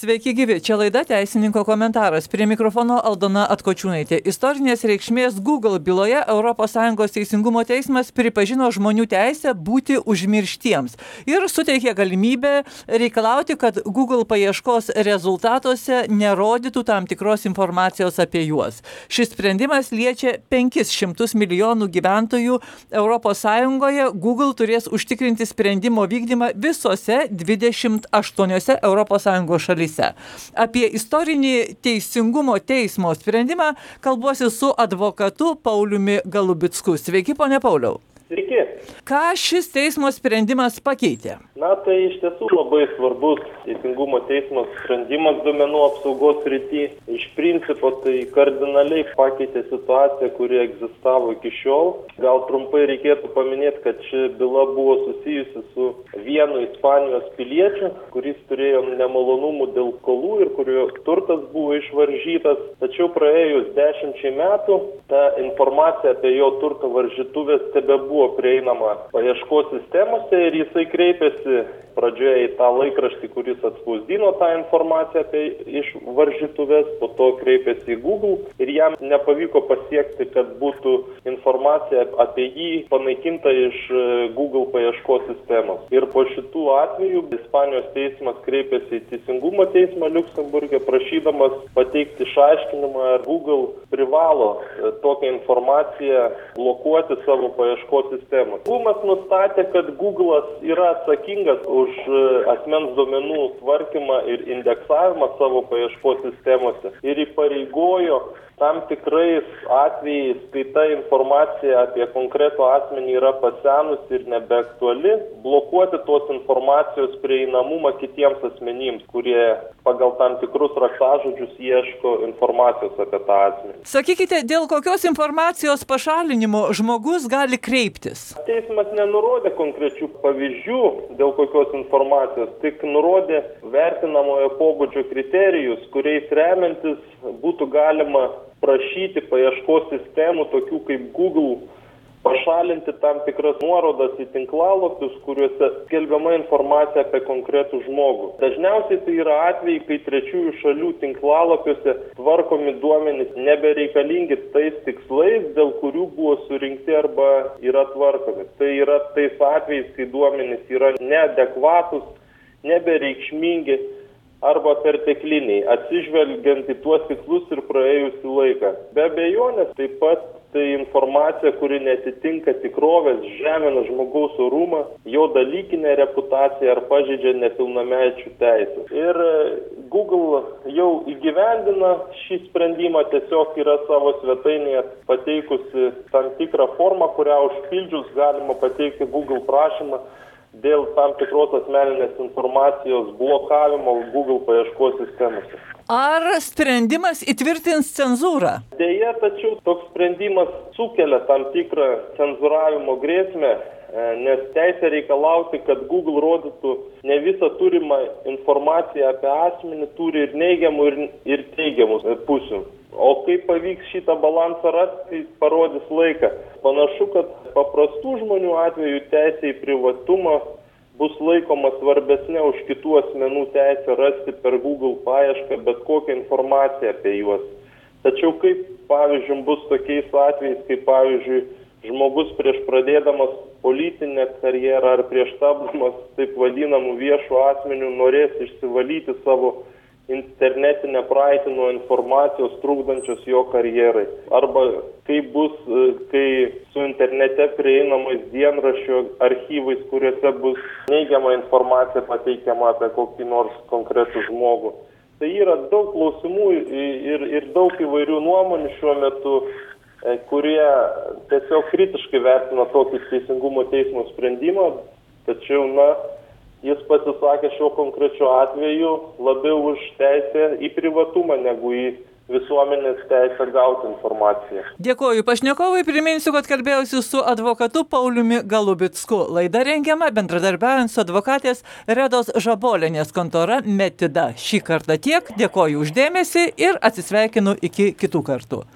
Sveiki gyvi, čia laida Teisininko komentaras. Prie mikrofono Aldona Atkočiūnaitė. Istorinės reikšmės Google byloje ES teisingumo teismas pripažino žmonių teisę būti užmirštiems ir suteikė galimybę reikalauti, kad Google paieškos rezultatuose nerodytų tam tikros informacijos apie juos. Šis sprendimas liečia 500 milijonų gyventojų ES. Google turės užtikrinti sprendimo vykdymą visose 28 ES šalyse. Apie istorinį teisingumo teismo sprendimą kalbuosi su advokatu Pauliumi Galubicku. Sveiki, pone Pauliau. Sveiki. Ką šis teismo sprendimas pakeitė? Na, tai iš tiesų labai svarbus teisingumo teismo sprendimas duomenų apsaugos srity. Iš principo tai kardinaliai pakeitė situaciją, kuri egzistavo iki šiol. Gal trumpai reikėtų paminėti, kad ši byla buvo susijusi su vienu Ispanijos piliečiu, kuris turėjo nemalonumų dėl skolų ir kurio turtas buvo išvaržytas. Tačiau praėjus 10 metų ta informacija apie jo turto varžytuvės tebebuvo prieinama paieškos sistemose ir jisai kreipėsi pradžioje į tą laikraštį, kuris atspausdino tą informaciją apie iš varžytuvės, po to kreipėsi į Google ir jam nepavyko pasiekti, kad būtų informacija apie jį panaikinta iš Google paieškos sistemos. Ir po šitų atvejų Ispanijos teismas kreipėsi į Teisingumo teismą Liuksemburge, prašydamas pateikti išaiškinimą, ar Google privalo tokią informaciją blokuoti savo paieškos sistemos. Google nustatė, kad Google'as yra atsakingas už asmens duomenų tvarkymą ir indeksavimą savo paieškos sistemose ir įpareigojo tam tikrais atvejais, kai ta informacija apie konkretų asmenį yra pasenusi ir nebeaktuali, blokuoti tos informacijos prieinamumą kitiems asmenims, kurie pagal tam tikrus raktažodžius ieško informacijos apie tą asmenį. Sakykite, dėl kokios informacijos pašalinimo žmogus gali kreiptis? Teismas nenurodė konkrečių pavyzdžių dėl kokios informacijos, tik nurodė vertinamojo pobūdžio kriterijus, kuriais remiantis būtų galima prašyti paieškos sistemų, tokių kaip Google, pašalinti tam tikras nuorodas į tinklalapius, kuriuose skelbiama informacija apie konkretų žmogų. Dažniausiai tai yra atvejai, kai trečiųjų šalių tinklalapiuose tvarkomi duomenys nebereikalingi tais tikslais, dėl kurių buvo surinkti arba yra tvarkomi. Tai yra tais atvejais, kai duomenys yra neadekvatus, nebereikšmingi arba pertekliniai, atsižvelgiant į tuos tikslus ir praėjusį laiką. Be abejonės, taip pat tai informacija, kuri netitinka tikrovės, žemina žmogaus orumą, jo dalykinę reputaciją ar pažeidžia nepilnamečių teisės. Ir Google jau įgyvendina šį sprendimą, tiesiog yra savo svetainėje pateikusi tam tikrą formą, kurią užpildžius galima pateikti Google prašymą dėl tam tikros asmeninės informacijos blokavimo Google paieškos sistemose. Ar sprendimas įtvirtins cenzūrą? Deja, tačiau toks sprendimas sukelia tam tikrą cenzūravimo grėsmę, nes teisė reikalauti, kad Google rodytų ne visą turimą informaciją apie asmenį, turi ir neigiamų, ir teigiamų pusių. O kaip pavyks šitą balansą rasti, tai parodys laiką. Panašu, kad paprastų žmonių atveju teisė į privatumą bus laikoma svarbesnė už kitų asmenų teisę rasti per Google paiešką bet kokią informaciją apie juos. Tačiau kaip, pavyzdžiui, bus tokiais atvejais, kaip, pavyzdžiui, žmogus prieš pradėdamas politinę karjerą ar prieš tapdamas taip vadinamų viešų asmenių norės išsivalyti savo internetinę praeitį nuo informacijos trukdančios jo karjerai. Arba kaip bus, kai su internete prieinamais dienraščio archyvais, kuriuose bus neigiama informacija pateikiama apie kokį nors konkretų žmogų. Tai yra daug klausimų ir daug įvairių nuomonių šiuo metu, kurie tiesiog kritiškai vertina tokį teisingumo teismo sprendimą, tačiau, jis pasisakė šiuo konkrečiu atveju labiau už teisę į privatumą negu į visuomenės teisę gauti informaciją. Dėkoju pašnekovui, priminsiu, kad kalbėjausi su advokatu Pauliumi Galubicku. Laida rengiama bendradarbiaujant su advokatės Redos Žabolienės kontora Metida. Šį kartą tiek, dėkoju už dėmesį ir atsisveikinu iki kitų kartų.